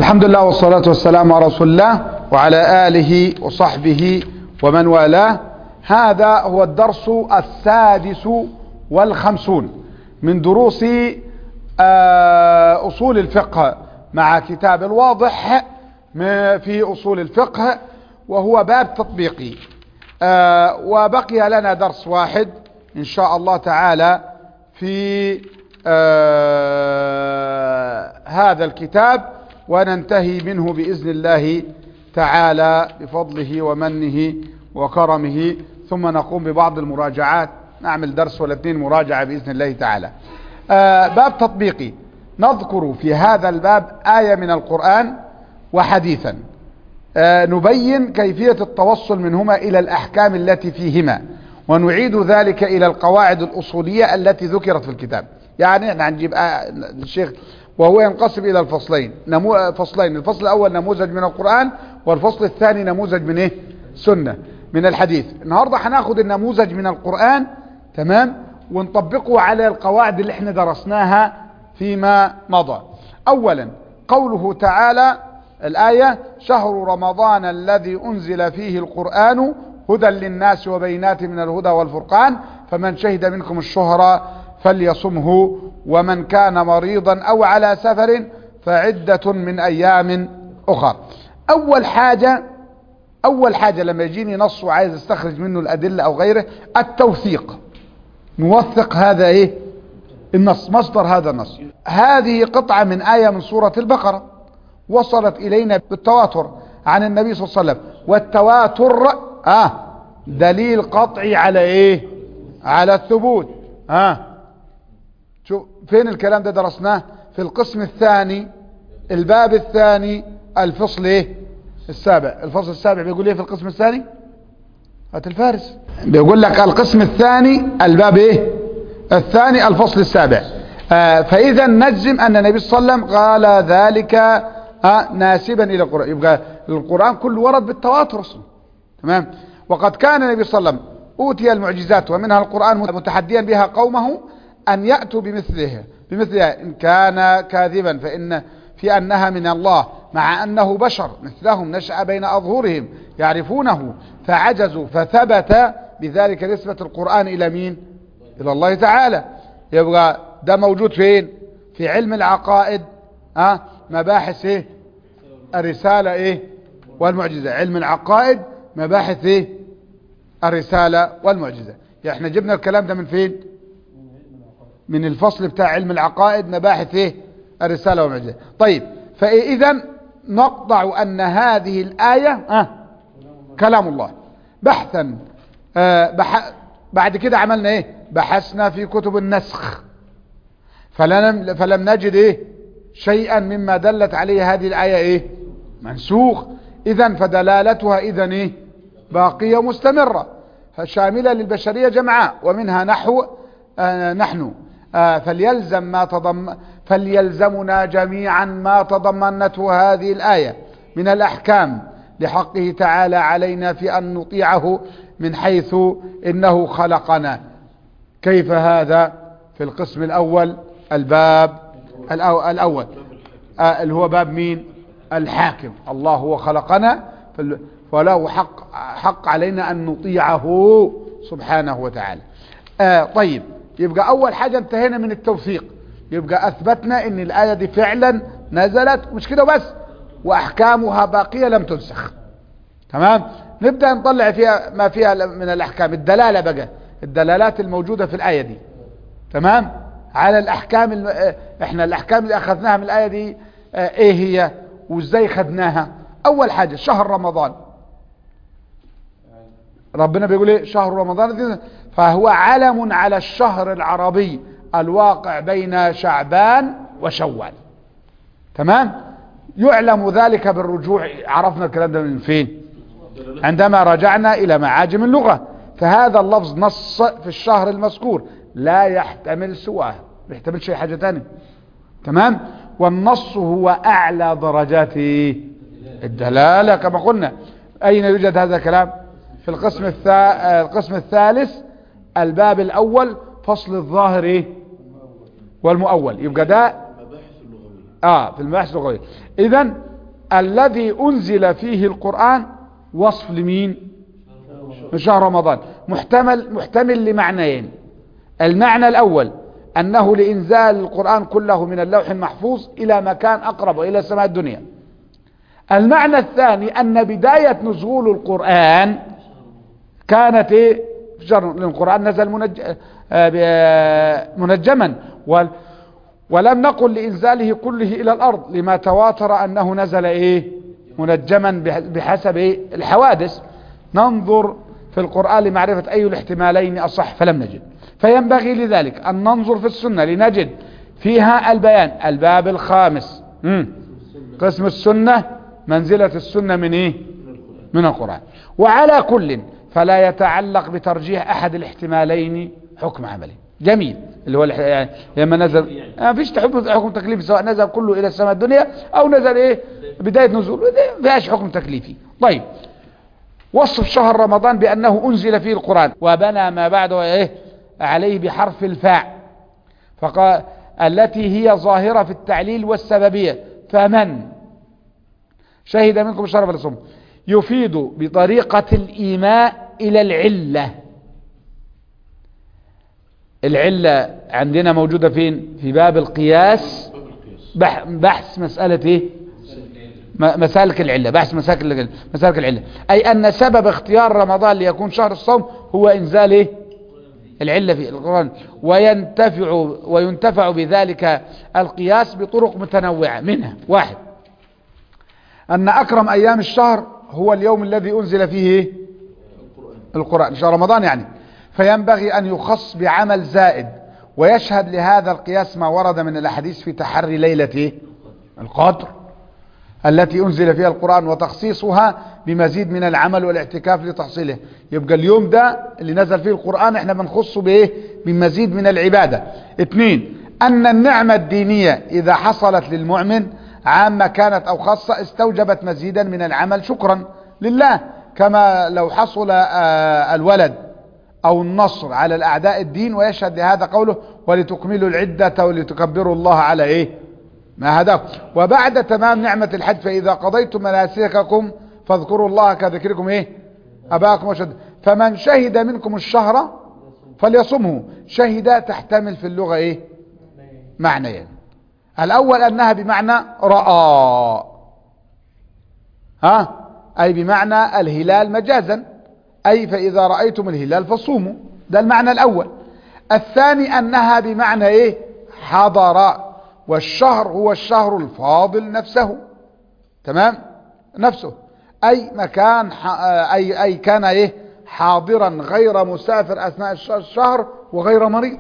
الحمد لله والصلاة والسلام على رسول الله وعلى آله وصحبه ومن والاه. هذا هو الدرس 56 من دروس أصول الفقه مع كتاب الواضح في أصول الفقه، وهو باب تطبيقي. وبقي لنا درس واحد إن شاء الله تعالى في هذا الكتاب، وننتهي منه بإذن الله تعالى بفضله ومنه وكرمه، ثم نقوم ببعض المراجعات، نعمل درس ولا اثنين مراجعة بإذن الله تعالى. باب تطبيقي، نذكر في هذا الباب آية من القرآن وحديثا، نبين كيفية التوصل منهما إلى الأحكام التي فيهما، ونعيد ذلك إلى القواعد الأصولية التي ذكرت في الكتاب. يعني احنا هنجيب الشيخ وهو ينقسم إلى الفصلين، فصلين. الفصل الأول نموذج من القرآن، والفصل الثاني نموذج من ايه؟ سنة، من الحديث. النهاردة هناخد النموذج من القرآن، تمام، ونطبقه على القواعد اللي احنا درسناها فيما مضى. أولا قوله تعالى الآية: شهر رمضان الذي أنزل فيه القرآن هدى للناس وبينات من الهدى والفرقان فمن شهد منكم الشهر فليصمه ومن كان مريضا أو على سفر فعدة من أيام أخر. أول حاجة لما يجيني نص وعايز استخرج منه الأدلة أو غيره، التوثيق. نوثق هذا إيه؟ النص، مصدر هذا النص. هذه قطعة من آية من سورة البقرة وصلت إلينا بالتواتر عن النبي صلى الله عليه وسلم، والتواتر دليل قطعي على إيه؟ على الثبوت. شوف فين الكلام ده؟ درسناه في القسم الثاني، الباب الثاني، الفصل ايه؟ السابع. الفصل السابع بيقول ايه في القسم الثاني؟ هات الفارس، بيقول لك القسم الثاني الباب ايه؟ الثاني الفصل السابع. فاذا نجزم ان النبي صلى الله عليه وسلم قال ذلك ناسبا الى القرآن. يبقى القرآن كله ورد بالتواتر اصلا، تمام. وقد كان النبي صلى الله عليه وسلم اوتي المعجزات ومنها القرآن متحديا بها قومه أن يأتوا بمثلها إن كان كاذبا فإن في أنها من الله، مع أنه بشر مثلهم نشأ بين أظهرهم يعرفونه فعجزوا، فثبت بذلك نسبة القرآن إلى مين؟ إلى الله تعالى. يبقى ده موجود فين؟ في علم العقائد، مباحث إيه؟ الرسالة إيه؟ والمعجزة. علم العقائد مباحث إيه؟ الرسالة والمعجزة. يعني احنا جبنا الكلام ده من فين؟ من الفصل بتاع علم العقائد، مباحث ايه؟ الرسالة والمعجزة. طيب، فإذا نقطع أن هذه الآية كلام الله بحثا. بعد كده عملنا ايه؟ بحثنا في كتب النسخ فلم نجد ايه؟ شيئا مما دلت عليه هذه الآية ايه؟ منسوخ. إذا فدلالتها إذا ايه؟ باقية مستمرة شاملة للبشرية جمعاء، ومنها نحن فليلزمنا جميعا ما تضمنته هذه الآية من الأحكام لحقه تعالى علينا في أن نطيعه من حيث إنه خلقنا. كيف هذا؟ في القسم الأول، الباب الأول اللي هو باب مين؟ الحاكم. الله هو خلقنا فله حق علينا أن نطيعه سبحانه وتعالى. طيب، يبقى أول حاجة انتهينا من التوثيق، يبقى أثبتنا أن الآية دي فعلا نزلت، مش كده بس، وأحكامها باقية لم تنسخ، تمام. نبدأ نطلع فيها ما فيها من الأحكام، الدلالة بقى، الدلالات الموجودة في الآية دي، تمام، على الأحكام. احنا الأحكام اللي أخذناها من الآية دي ايه هي وازاي خدناها؟ أول حاجة شهر رمضان، ربنا بيقول ايه؟ شهر رمضان، فهو علم على الشهر العربي الواقع بين شعبان وشوال، تمام. يعلم ذلك بالرجوع، عرفنا الكلام ده من فين؟ عندما رجعنا إلى معاجم اللغة. فهذا اللفظ نص في الشهر المذكور لا يحتمل سواه، ما يحتملش أي حاجة تانية، تمام. والنص هو أعلى درجات الدلالة كما قلنا. أين يوجد هذا الكلام؟ في القسم الثالث، الباب الأول، فصل الظاهر ايه؟ والمؤول. يبقى ده في المباحث اللغوية. إذن الذي أنزل فيه القرآن وصف لمين؟ لشهر رمضان. محتمل لمعنيين. المعنى الأول أنه لإنزال القرآن كله من اللوح المحفوظ إلى مكان أقرب وإلى سماء الدنيا. المعنى الثاني أن بداية نزول القرآن كانت إيه؟ لأن القرآن نزل منجما، ولم نقل لإنزاله كله إلى الأرض لما تواتر أنه نزل إيه؟ منجما بحسب إيه؟ الحوادث. ننظر في القرآن لمعرفة أي الاحتمالين أصح فلم نجد، فينبغي لذلك أن ننظر في السنة لنجد فيها البيان. الباب الخامس قسم السنة، منزلة السنة من إيه؟ من القرآن. وعلى كل فلا يتعلق بترجيح أحد الاحتمالين حكم عملي. جميل، اللي هو يعني لما نزل ما فيش حكم تكليفي، سواء نزل كله إلى السماء الدنيا أو نزل إيه بداية نزول، ما فيهاش حكم تكليفي. طيب، وصف شهر رمضان بأنه أنزل فيه القرآن، وبنى ما بعده إيه عليه بحرف الفاء، فقال التي هي ظاهرة في التعليل والسببية. فمن شهد منكم الشهر فليصم، يفيد بطريقة الإيماء إلى العلة. العلة عندنا موجودة فين؟ في باب القياس، بحث مسألة إيه؟ مسالك العلة، بحث مسالك العلة، أي أن سبب اختيار رمضان ليكون شهر الصوم هو إنزال إيه؟ العلة في القرآن، وينتفع بذلك القياس بطرق متنوعة. منها: واحد، أن أكرم أيام الشهر هو اليوم الذي أنزل فيه القرآن، شهر رمضان يعني، فينبغي أن يخص بعمل زائد. ويشهد لهذا القياس ما ورد من الأحاديث في تحري ليلة القدر التي أنزل فيها القرآن، وتخصيصها بمزيد من العمل والاعتكاف لتحصيله. يبقى اليوم ده اللي نزل فيه القرآن احنا بنخصه بإيه؟ بمزيد من العبادة. اثنين، أن النعمة الدينية إذا حصلت للمؤمن عامة كانت أو خاصة استوجبت مزيدا من العمل شكرا لله، كما لو حصل الولد أو النصر على الأعداء الدين. ويشهد لهذا قوله: ولتكملوا العدة ولتكبروا الله على إيه ما هداكم. وبعد تمام نعمة الحج: فإذا قضيتم مناسككم فاذكروا الله كذكركم إيه أباكم وشد. فمن شهد منكم الشهر فليصمه. شهد تحتمل في اللغة إيه معنيين. الأول أنها بمعنى رأى، أي بمعنى الهلال مجازا، أي فإذا رأيتم الهلال فصوموا، ده المعنى الأول. الثاني أنها بمعنى إيه حضر، والشهر هو الشهر الفاضل نفسه، تمام، نفسه، أي مكان أي كان إيه حاضرا غير مسافر أثناء الشهر وغير مريض.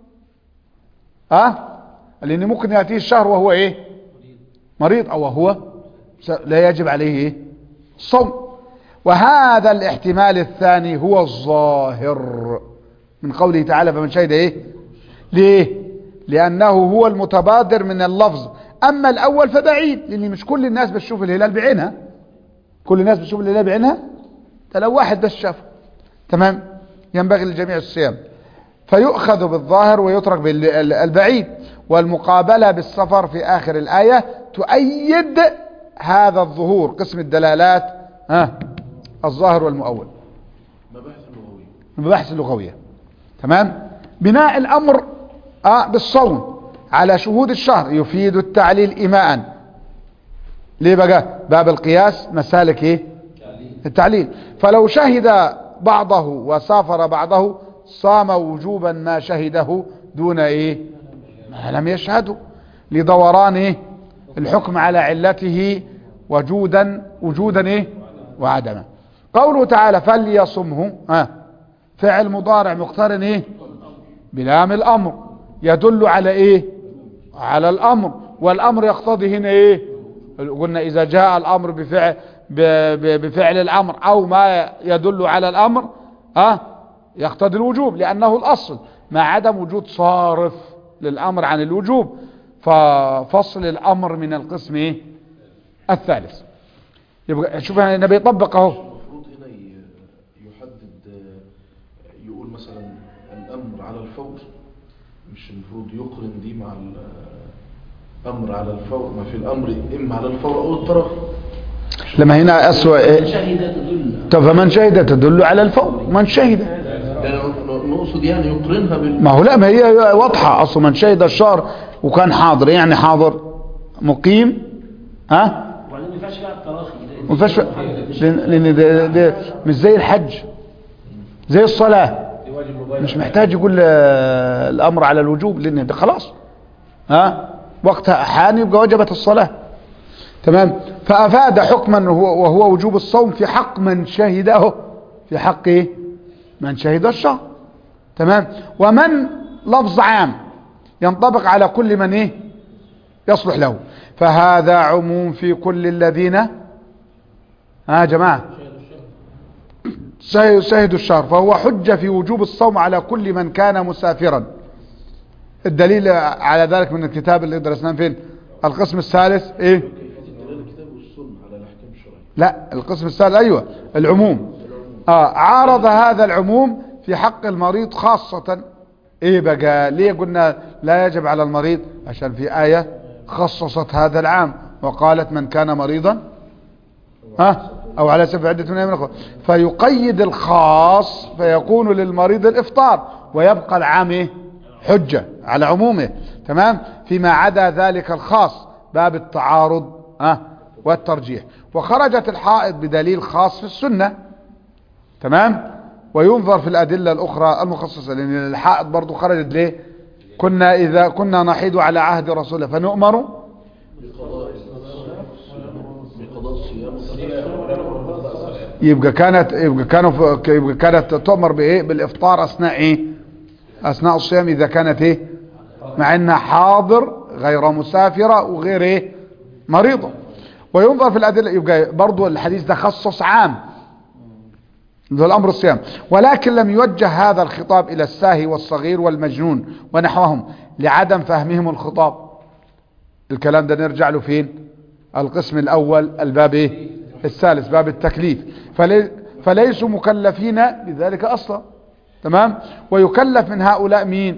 لأن ممكن يأتيه الشهر وهو إيه مريض، أو وهو لا يجب عليه إيه الصوم. وهذا الاحتمال الثاني هو الظاهر من قوله تعالى: فمن شهد إيه. ليه؟ لأنه هو المتبادر من اللفظ. أما الأول فبعيد، لأن مش كل الناس بتشوف الهلال بعينها. كل الناس بتشوف الهلال بعينها؟ ده لو واحد بس شافه، تمام، ينبغي للجميع الصيام. فيؤخذ بالظاهر ويترك بالبعيد. والمقابلة بالسفر في آخر الآية تؤيد هذا الظهور. قسم الدلالات الظاهر والمؤول، مباحث اللغوية، تمام. بناء الأمر بالصوم على شهود الشهر يفيد التعليل إيماء. ليه بقى؟ باب القياس مسالك ايه التعليل. فلو شهد بعضه وسافر بعضه صام وجوبا ما شهده دون ايه ما لم يشهده، لدوران ايه الحكم على علته وجودا ايه وعدما. قوله تعالى: فليصمه، فعل مضارع مقترن ايه بلام الامر، يدل على ايه على الامر، والامر يقتضي هنا ايه، قلنا اذا جاء الامر بفعل الامر او ما يدل على الامر يقتضي الوجوب، لانه الاصل ما عدم وجود صارف للامر عن الوجوب، ففصل الامر من القسم ايه الثالث. يبقى شوف النبي يطبق اهو. المفروض هنا يحدد، يقول مثلا الامر على الفور، مش المفروض يقرن دي مع الامر على الفور، ما في الامر اما على الفور او الطرف. لما هنا أسوأ من شهد تدل. طب فمن شهد تدل على الفور، من شهد نقصد يعني يقرنها ما هو لا، ما هي واضحة أصلا. من شهد الشهر وكان حاضر، يعني حاضر مقيم. ها وبعدين ما ينفعش بقى التراخي، ما ينفعش، لأن ده مش زي الحج، زي الصلاة مش محتاج يقول الأمر على الوجوب، لأن ده خلاص وقتها حان يبقى وجبت الصلاة. تمام. فأفاد حكما وهو وجوب الصوم في حق من شهده، في حق إيه؟ من شهد الشهر. تمام. ومن لفظ عام ينطبق على كل من إيه؟ يصلح له، فهذا عموم في كل الذين جماعة شهدوا الشهر، فهو حجة في وجوب الصوم على كل من كان مسافرا. الدليل على ذلك من الكتاب اللي درسناه فين؟ القسم الثالث ايه؟ الكتاب والسنة على الأحكام الشرعية. لا، القسم الثالث ايوه العموم. عارض هذا العموم في حق المريض خاصة. ايه بقى؟ ليه قلنا لا يجب على المريض؟ عشان في آية خصصت هذا العام وقالت من كان مريضا او على سبيل عدة من ايام اخرى، فيقيد الخاص فيكون للمريض الافطار، ويبقى العام ايه؟ حجة على عمومه. تمام. فيما عدا ذلك الخاص، باب التعارض والترجيح. وخرجت الحائض بدليل خاص في السنة. تمام. وينظر في الأدلة الأخرى المخصصة، لأن الحائض برضو خرجت ليه؟ إذا كنا نحيد على عهد رسوله فنؤمر بقضاء الصيام. يبقى كانت تؤمر بايه؟ بالافطار اثناء ايه؟ اثناء الصيام، اذا كانت ايه؟ مع انها حاضر غير مسافرة وغير ايه؟ مريضة. وينظر في الادلة، يبقى برضو الحديث ده خصص عام ذو الامر الصيام، ولكن لم يوجه هذا الخطاب الى الساهي والصغير والمجنون ونحوهم لعدم فهمهم الخطاب. الكلام ده نرجع له فين؟ القسم الاول الباب ايه؟ الثالث باب التكليف. فليسوا مكلفين بذلك اصلا. تمام. ويكلف من هؤلاء مين؟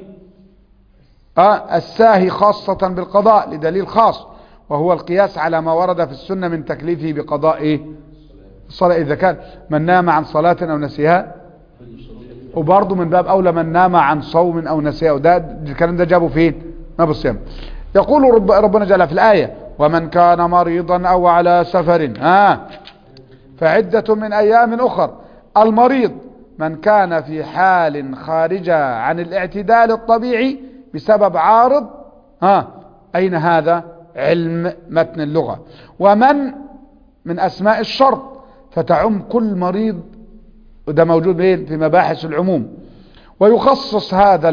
الساهي خاصة بالقضاء لدليل خاص، وهو القياس على ما ورد في السنة من تكليفه بقضاء ايه؟ الصلاة، اذا كان من نام عن صلاة او نسيها، وبرضه من باب اولى من نام عن صوم او نسيها. وده الكلام ده جابه فين؟ ما بالصيام. يقول ربنا جل في الآية: ومن كان مريضا او على سفر فعدة من ايام اخر. المريض من كان في حال خارجة عن الاعتدال الطبيعي بسبب عارض. اين هذا؟ علم متن اللغة. ومن من اسماء الشرط، فتعم كل مريض، وده موجود في مباحث العموم. ويخصص هذا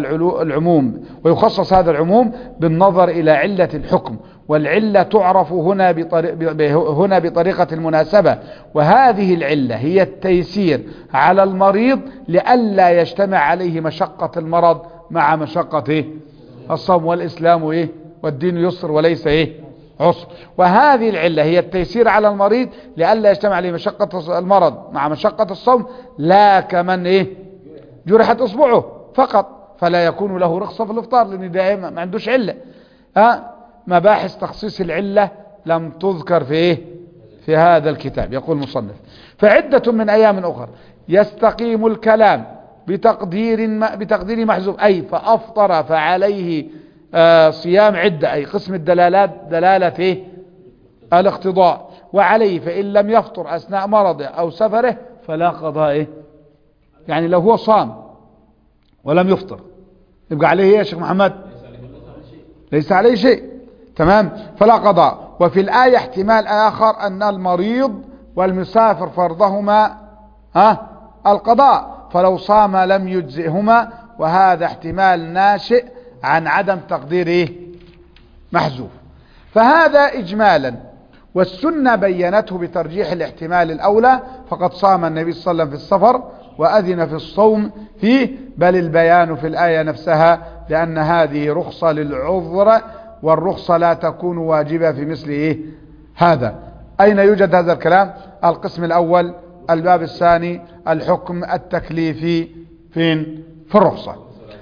العموم بالنظر إلى علة الحكم، والعلة تعرف هنا بطريقة المناسبة، وهذه العلة هي التيسير على المريض لئلا يجتمع عليه مشقة المرض مع مشقة الصوم. والإسلام والدين يسر وليس عسر. وهذه العلة هي التيسير على المريض لئلا يجتمع عليه مشقة المرض مع مشقة الصوم، لا كمن جرحت اصبعه فقط فلا يكون له رخصة في الافطار، لان دائما ما عندوش علة. مباحث تخصيص العلة لم تذكر في هذا الكتاب. يقول المصنف: فعدة من ايام اخر. يستقيم الكلام بتقدير محذوف، اي فافطر فعليه صيام عدة، اي قسم الدلالات دلالة الاقتضاء، وعليه فان لم يفطر اثناء مرضه او سفره فلا قضاء. يعني لو هو صام ولم يفطر يبقى عليه يا شيخ محمد؟ ليس عليه شيء. تمام. فلا قضاء. وفي الآية احتمال آخر أن المريض والمسافر فرضهما القضاء، فلو صام لم يجزئهما، وهذا احتمال ناشئ عن عدم تقدير محذوف. فهذا إجمالا، والسنة بينته بترجيح الاحتمال الأولى، فقد صام النبي صلى الله عليه وسلم في السفر وأذن في الصوم فيه، بل البيان في الآية نفسها، لأن هذه رخصة للعذر، والرخصة لا تكون واجبة في مثل هذا. أين يوجد هذا الكلام؟ القسم الأول الباب الثاني الحكم التكليفي فين؟ في الرخصة.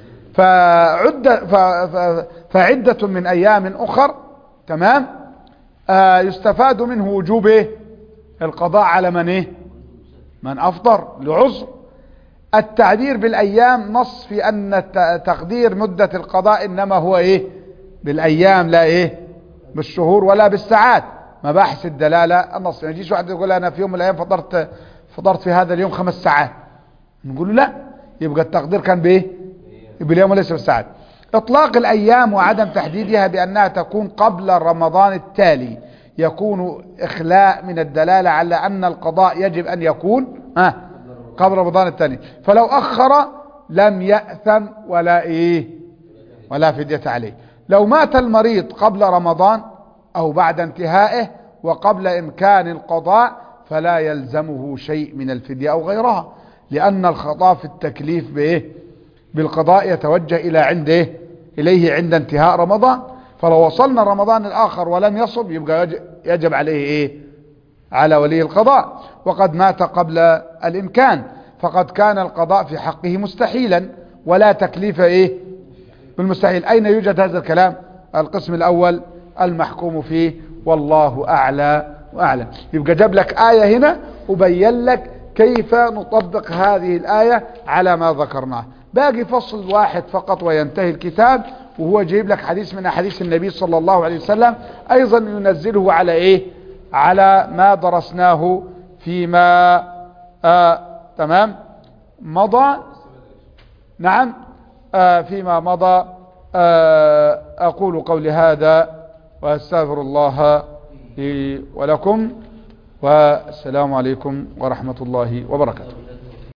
فعدة من أيام أخر. تمام. يستفاد منه وجوب القضاء على من ايه؟ من افطر لعذر. التعبير بالايام نص في ان تقدير مدة القضاء انما هو ايه؟ بالايام، لا ايه؟ بالشهور ولا بالساعات. مباحث الدلالة النص. ما يجيش واحد يقول انا في يوم من الايام فطرت في هذا اليوم 5 ساعات، نقول له لا، يبقى التقدير كان بايه؟ باليوم وليس بالساعات. اطلاق الايام وعدم تحديدها بانها تكون قبل رمضان التالي يكون اخلاء من الدلالة على ان القضاء يجب ان يكون قبل رمضان التالي، فلو اخر لم يأثم ولا ايه؟ ولا فدية عليه. لو مات المريض قبل رمضان او بعد انتهائه وقبل امكان القضاء فلا يلزمه شيء من الفدية او غيرها، لان الخطأ في التكليف بايه؟ بالقضاء يتوجه اليه عند انتهاء رمضان. فلو وصلنا رمضان الاخر ولم يصب يبقى يجب عليه ايه؟ على ولي القضاء. وقد مات قبل الامكان فقد كان القضاء في حقه مستحيلا ولا تكليف ايه؟ بالمستحيل. اين يوجد هذا الكلام؟ القسم الاول المحكوم فيه، والله اعلى واعلم. يبقى جاب لك آية هنا وبين لك كيف نطبق هذه الآية على ما ذكرناه. باقي فصل واحد فقط وينتهي الكتاب، وهو جايب لك حديث من أحاديث النبي صلى الله عليه وسلم أيضا ينزله على إيه؟ على ما درسناه فيما تمام مضى. نعم فيما مضى. أقول قولي هذا وأستغفر الله لي ولكم، والسلام عليكم ورحمة الله وبركاته.